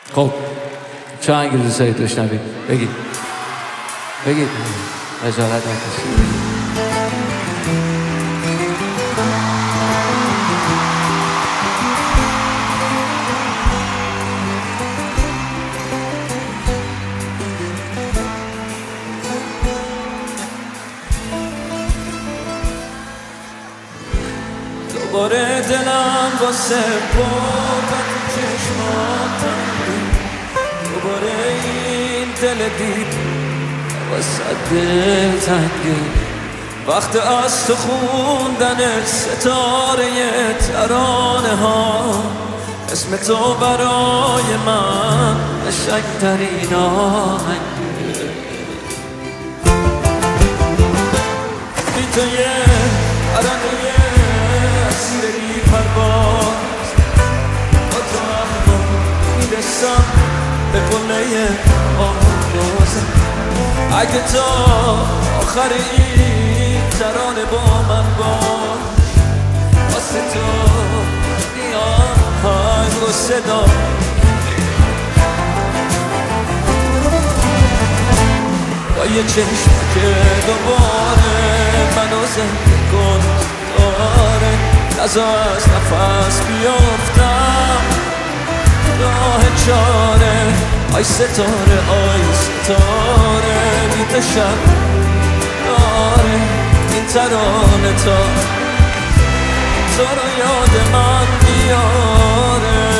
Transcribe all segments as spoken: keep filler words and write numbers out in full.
خب چه آهنگی دوست دارید بشنوید؟ بگید بگید خجالت نکشید. دوباره دلم واسه بابت چشماتم، دوباره این دل دید واسه دل تنگه. وقت از تو خوندن ستاره ترانه ها، اسم تو برای من قشنگ‌ترین آهنگه. بی تو یه ترانه اسیر بی پرواز، با تو اما میرسم به قله آوازم. اگه تا آخر این ترانه با من باش، واسه تو آهنگ و صدا با یه چشم که دوباره منو زنده کن داره. نزا از نفس بیافتم راه چاره. آی ستاره آی ستاره، بی تو شب داره این ترانه تا تو رو یاد من بیاره.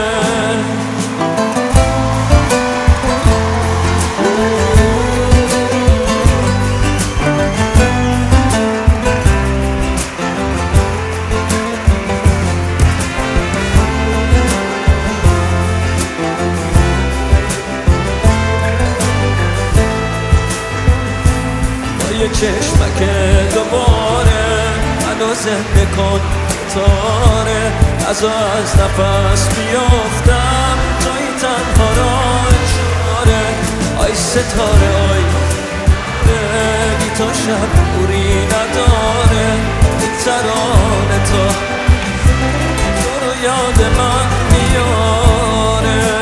یه چشمک دوباره منو زنده کن تاره. نزا از نفس بیافتم توی تنها راه چاره. آی ستاره آی بی تو شب بوری نداره این ترانه تا تو رو یاد من میاره.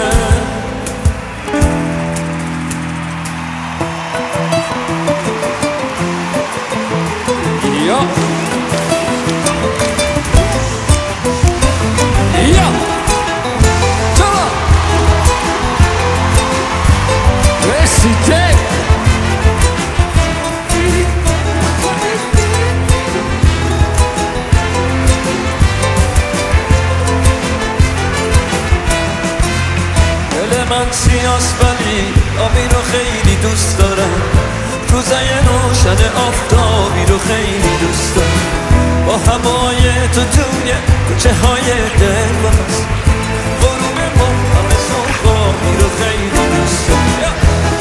یا یا چرا رسیده دل من سیاست ولی آبی رو خیلی دوست دارم. روزای روشن آفتابی رو خیلی دوست دارم. با هوای تو توی کوچه های دلواز، غروب همه صبحگاهی رو خیلی دوست دارم.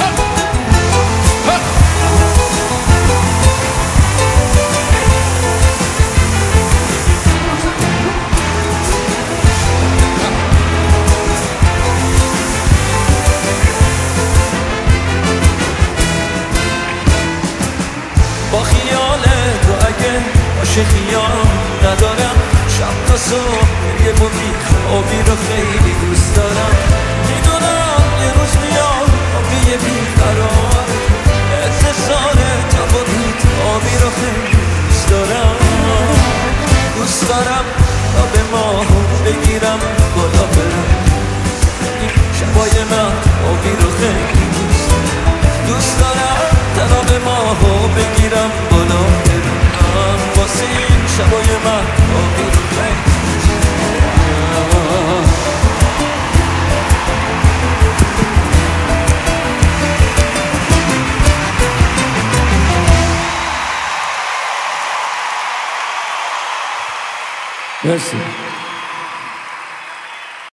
با خیال تو اگه باشه خیال ندارم. شب تا صبح یه بودی خوابی رو خیلی دوست دارم. میدونم یه روز میاد آبی بیقرار، انتظار تا بودی آبی رو خیلی دوست دارم. دوست دارم تا به ماه بگیرم بالا برم. این شبای من آبی رو خیلی دوست دارم. دوست دارم تا به ماه بگیرم بالا برم. واسه این شبای من آبی رو خیلی مرسی.